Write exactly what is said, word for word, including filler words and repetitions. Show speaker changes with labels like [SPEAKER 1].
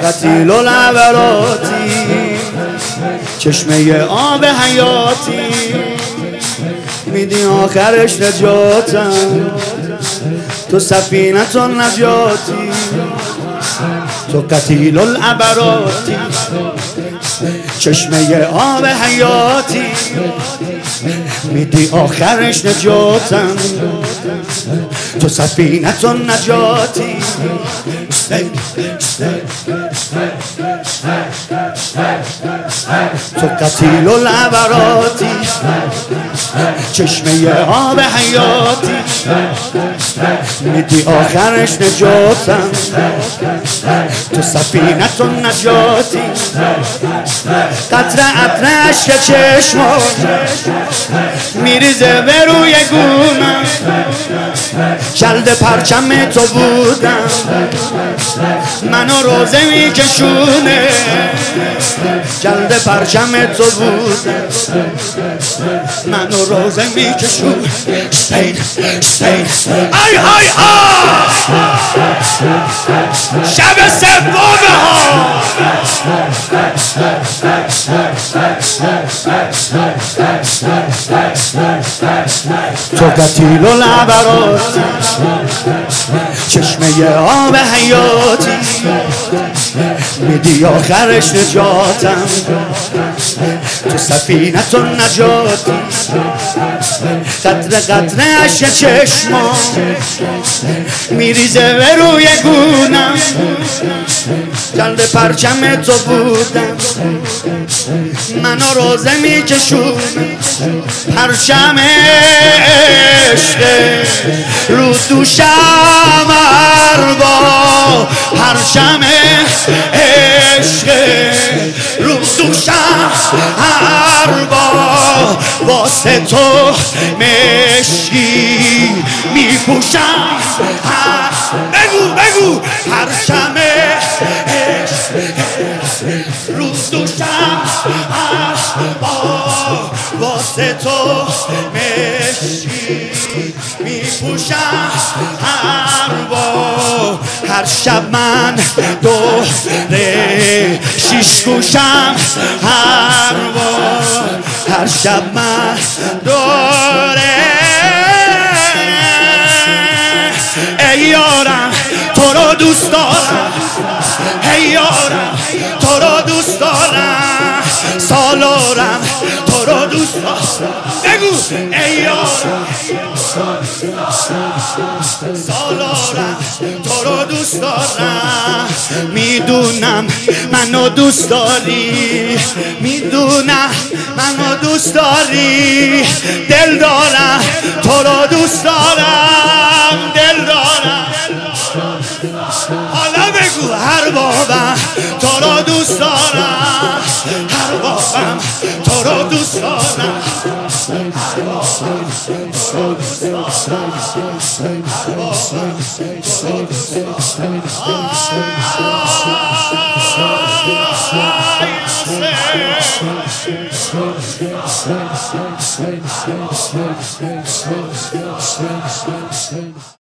[SPEAKER 1] قتیل العبراتی، چشمه آب حیاتی، میدی آخرش نجاتم، تو سفینه نجاتی، تو قتیل العبراتی، چشمه آب حیاتی، میدی آخرش نجاتم، تو سفینه نجاتی. تو قتیل العبراتی، چشمه آب حیاتی، میدی آخرش نجاتم، تو سفینه نجاتی. قطره عطرش که چشمم میریزه به روی گونم، جلد پرچم تو بودم، منو روزه میکشونه، جلد پرچم تو بودم، منو روزه میکشونه. سین سین آی آی آی شب سوم ها تو قتیل العبراتی، چشمه آب حیاتی، میدی آخرش نجاتم، تو سفینه نجاتی. قطره قطره عشق چشمام میریزه به روی گونم، جلد پرچم تو بودم، منو روزه میکشون، پرچم عشق رو دوشم اربا، پرچم عشق رو دوشم اربا، واسه تو مشکی میپوشم. بگو بگو پرچم رو دوشم اربا، واسه تو مشکی میپوشم اربا. هر شب من دوره شیش گوشم اربا، هر شب من دوره. ای یارم تو رو دوست دارم، ای یارم تو رو دوست دارم، سالارم تو رو دوست دارم. بگو ای یارم سالارم تو رو دوست دارم، میدونم منو دوست داری، میدونم منو دوست داری، دل دارم تو رو دوست دارم، دل دارم. حالا بگو هر بابم تو رو دوست دارم، هر بابم تو رو دوست دارم، هر بابم تو رو دوست دارم، هر بابم تو رو دوست دارم.